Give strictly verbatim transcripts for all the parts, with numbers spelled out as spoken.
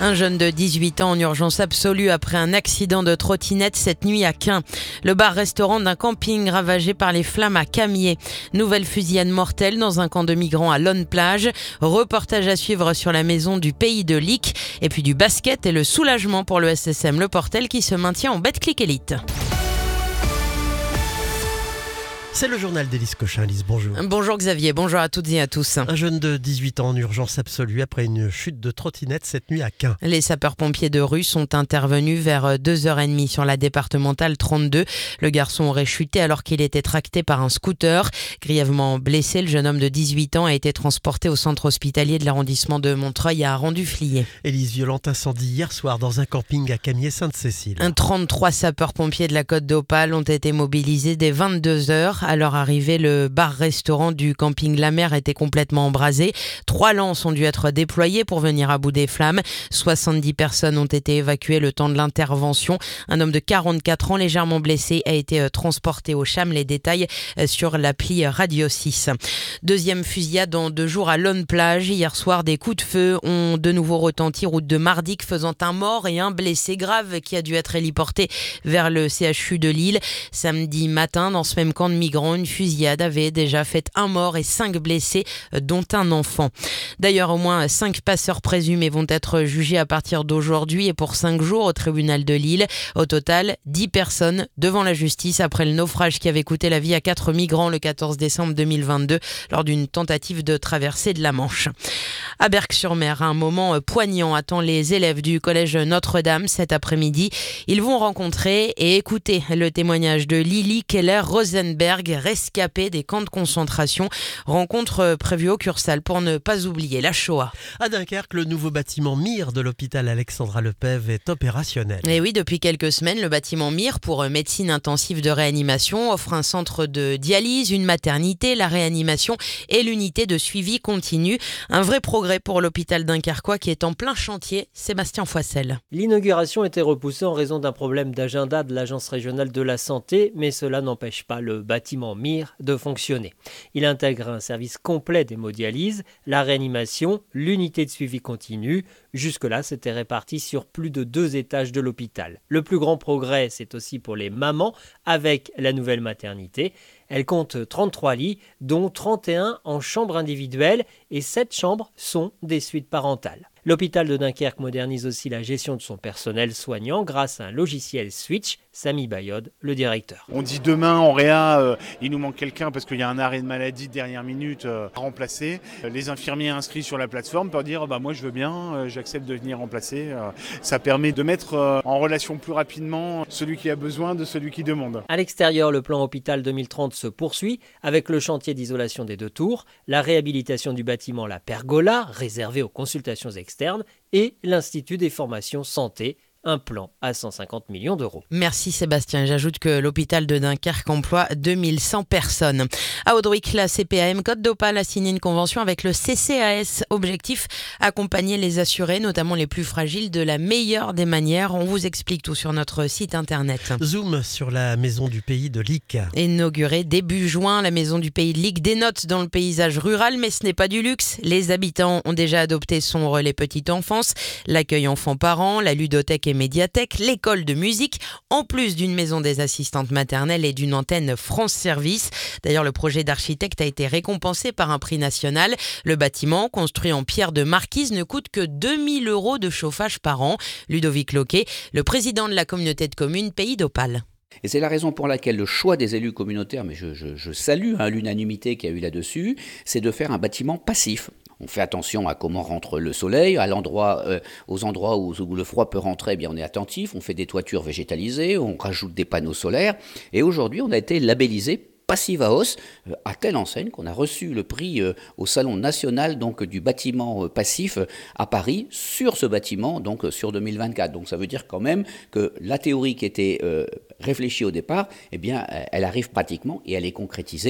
Un jeune de dix-huit ans en urgence absolue après un accident de trottinette cette nuit à Caen. Le bar-restaurant d'un camping ravagé par les flammes à Camiers. Nouvelle fusillade mortelle dans un camp de migrants à Lonne-Plage. Reportage à suivre sur la maison du pays de Lic. Et puis du basket et le soulagement pour le S S M Le Portel qui se maintient en Betclic Elite. C'est le journal d'Élise Cochin. Élise, bonjour. Bonjour Xavier, bonjour à toutes et à tous. Un jeune de dix-huit ans en urgence absolue après une chute de trottinette cette nuit à Caen. Les sapeurs-pompiers de rue sont intervenus vers deux heures trente sur la départementale trente-deux. Le garçon aurait chuté alors qu'il était tracté par un scooter. Grièvement blessé, le jeune homme de dix-huit ans a été transporté au centre hospitalier de l'arrondissement de Montreuil à Rendu-Fliers. Élise, violent incendie hier soir dans un camping à Camiers-Sainte-Cécile. Un trente-trois sapeurs-pompiers de la Côte d'Opale ont été mobilisés dès vingt-deux heures. À leur arrivée, le bar-restaurant du camping La Mer était complètement embrasé. Trois lances ont dû être déployées pour venir à bout des flammes. soixante-dix personnes ont été évacuées le temps de l'intervention. Un homme de quarante-quatre ans légèrement blessé a été transporté au CHAM. Les détails sur l'appli Radio six. Deuxième fusillade en deux jours à Lonne-Plage. Hier soir, des coups de feu ont de nouveau retenti route de Mardic, faisant un mort et un blessé grave qui a dû être héliporté vers le C H U de Lille. Samedi matin, dans ce même camp de migrants, une fusillade avait déjà fait un mort et cinq blessés, dont un enfant. D'ailleurs, au moins cinq passeurs présumés vont être jugés à partir d'aujourd'hui et pour cinq jours au tribunal de Lille. Au total, dix personnes devant la justice après le naufrage qui avait coûté la vie à quatre migrants le quatorze décembre deux mille vingt-deux lors d'une tentative de traversée de la Manche. À Berck-sur-Mer, un moment poignant attend les élèves du collège Notre-Dame cet après-midi. Ils vont rencontrer et écouter le témoignage de Lily Keller-Rosenberg, rescapée des camps de concentration. Rencontre prévue au Cursal pour ne pas oublier la Shoah. À Dunkerque, le nouveau bâtiment M I R de l'hôpital Alexandra Lepève est opérationnel. Et oui, depuis quelques semaines, le bâtiment M I R pour médecine intensive de réanimation offre un centre de dialyse, une maternité, la réanimation et l'unité de suivi continu. Un vrai progrès pour l'hôpital dunkerquois qui est en plein chantier. Sébastien Foissel. L'inauguration était repoussée en raison d'un problème d'agenda de l'Agence régionale de la santé, mais cela n'empêche pas le bâtiment M I R de fonctionner. Il intègre un service complet d'hémodialyse, la réanimation, l'unité de suivi continu. Jusque-là, c'était réparti sur plus de deux étages de l'hôpital. Le plus grand progrès, c'est aussi pour les mamans avec la nouvelle maternité. Elle compte trente-trois lits, dont trente et un en chambre individuelle et sept chambres sont des suites parentales. L'hôpital de Dunkerque modernise aussi la gestion de son personnel soignant grâce à un logiciel Switch. Samy Bayod, le directeur. On dit demain en réa, euh, il nous manque quelqu'un parce qu'il y a un arrêt de maladie de dernière minute euh, à remplacer. Les infirmiers inscrits sur la plateforme peuvent dire bah, moi je veux bien, euh, j'accepte de venir remplacer. Euh, ça permet de mettre euh, en relation plus rapidement celui qui a besoin de celui qui demande. À l'extérieur, le plan Hôpital deux mille trente se poursuit avec le chantier d'isolation des deux tours, la réhabilitation du bâtiment La Pergola, réservé aux consultations externes, et l'Institut des formations santé, un plan à cent cinquante millions d'euros. Merci Sébastien. J'ajoute que l'hôpital de Dunkerque emploie deux mille cent personnes. À Audouic, la C P A M Côte d'Opale a signé une convention avec le C C A S. Objectif, accompagner les assurés, notamment les plus fragiles, de la meilleure des manières. On vous explique tout sur notre site internet. Zoom sur la maison du pays de Lic. Inaugurée début juin, la maison du pays de Lic dénote dans le paysage rural, mais ce n'est pas du luxe. Les habitants ont déjà adopté son relais petite enfance, l'accueil enfants-parents, la ludothèque et médiathèque, l'école de musique, en plus d'une maison des assistantes maternelles et d'une antenne France Service. D'ailleurs, le projet d'architecte a été récompensé par un prix national. Le bâtiment, construit en pierre de marquise, ne coûte que deux mille euros de chauffage par an. Ludovic Loquet, le président de la communauté de communes Pays d'Opale. Et c'est la raison pour laquelle le choix des élus communautaires, mais je, je, je salue hein, l'unanimité qu'il y a eu là-dessus, c'est de faire un bâtiment passif. On fait attention à comment rentre le soleil, à l'endroit, euh, aux endroits où, où le froid peut rentrer, eh bien on est attentif, on fait des toitures végétalisées, on rajoute des panneaux solaires. Et aujourd'hui, on a été labellisé Passive House, euh, à telle enseigne qu'on a reçu le prix euh, au Salon national donc, du bâtiment euh, passif euh, à Paris sur ce bâtiment donc, euh, sur deux mille vingt-quatre. Donc ça veut dire quand même que la théorie qui était euh, réfléchie au départ, eh bien, elle arrive pratiquement et elle est concrétisée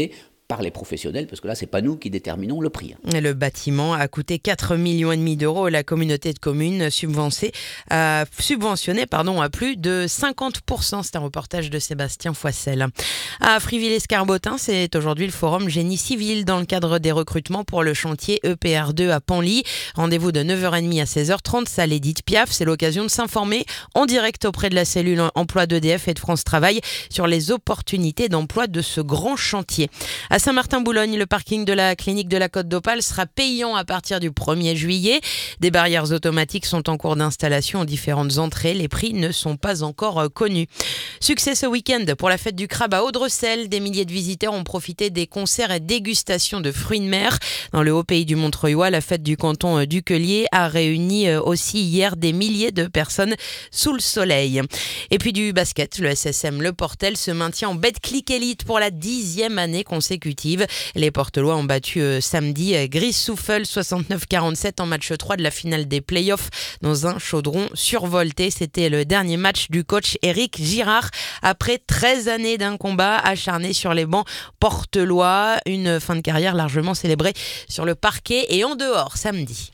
par les professionnels, parce que là, c'est pas nous qui déterminons le prix. Le bâtiment a coûté quatre millions et demi d'euros. La communauté de communes subventionnée, euh, subventionnée pardon, à plus de cinquante pour cent. C'est un reportage de Sébastien Foissel. À Friville-Escarbotin, c'est aujourd'hui le forum Génie Civil dans le cadre des recrutements pour le chantier E P R deux à Panly. Rendez-vous de neuf heures trente à seize heures trente, salle Édith Piaf. C'est l'occasion de s'informer en direct auprès de la cellule emploi d'E D F et de France Travail sur les opportunités d'emploi de ce grand chantier. À Saint-Martin-Boulogne, le parking de la clinique de la Côte d'Opale sera payant à partir du premier juillet. Des barrières automatiques sont en cours d'installation aux différentes entrées. Les prix ne sont pas encore connus. Succès ce week-end pour la fête du crabe à Audrecel. Des milliers de visiteurs ont profité des concerts et dégustations de fruits de mer. Dans le haut pays du Montreuilois, la fête du canton d'Uquelier a réuni aussi hier des milliers de personnes sous le soleil. Et puis du basket, le S S M Le Portel se maintient en Betclic Elite pour la dixième année consécutive. Les Portelois ont battu euh, samedi euh, Gris-Souffel soixante-neuf quarante-sept en match trois de la finale des playoffs dans un chaudron survolté. C'était le dernier match du coach Éric Girard après treize années d'un combat acharné sur les bancs portelois. Une fin de carrière largement célébrée sur le parquet et en dehors samedi.